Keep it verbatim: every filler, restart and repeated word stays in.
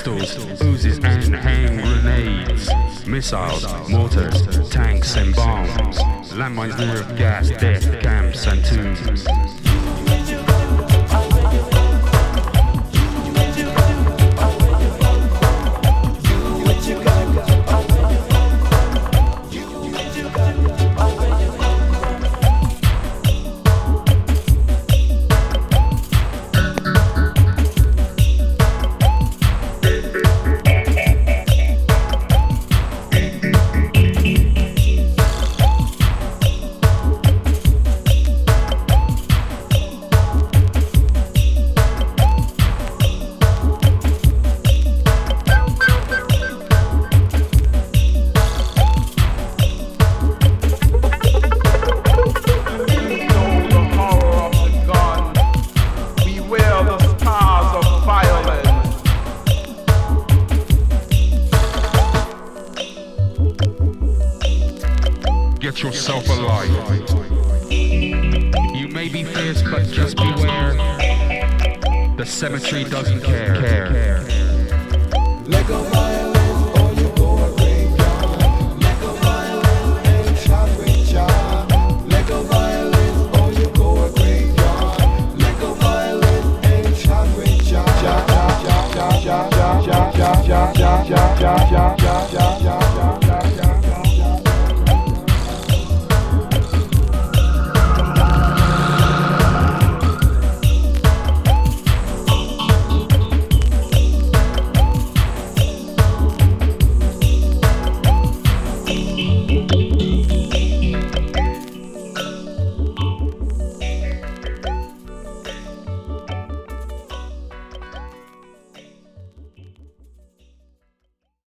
pistols, oozes and hand grenades, missiles, mortars, tanks and bombs, landmines, nerve gas, death camps and tombs. Get yourself alive. You may be fierce, but just beware. The cemetery doesn't care. care. Let go my